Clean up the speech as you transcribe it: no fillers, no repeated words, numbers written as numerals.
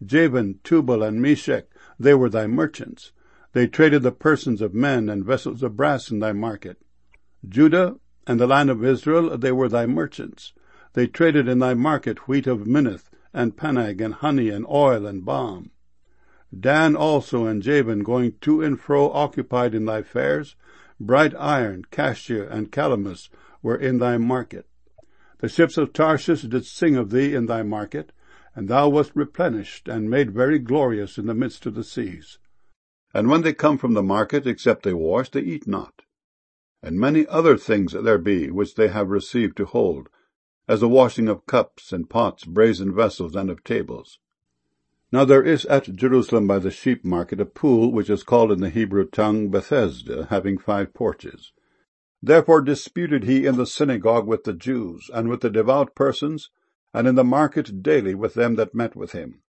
Javan, Tubal, and Meshech, they were thy merchants. They traded the persons of men and vessels of brass in thy market. Judah and the land of Israel, they were thy merchants. They traded in thy market wheat of Minnith, and Panag, and honey, and oil, and balm. Dan also and Javan, going to and fro, occupied in thy fairs. Bright iron, cassia, and calamus were in thy market. The ships of Tarshish did sing of thee in thy market, and thou wast replenished, and made very glorious in the midst of the seas. And when they come from the market, except they wash, they eat not. And many other things there be, which they have received to hold, as the washing of cups, and pots, brazen vessels, and of tables. Now there is at Jerusalem by the sheep market a pool, which is called in the Hebrew tongue Bethesda, having 5 porches. Therefore disputed he in the synagogue with the Jews, and with the devout persons, and in the market daily with them that met with him.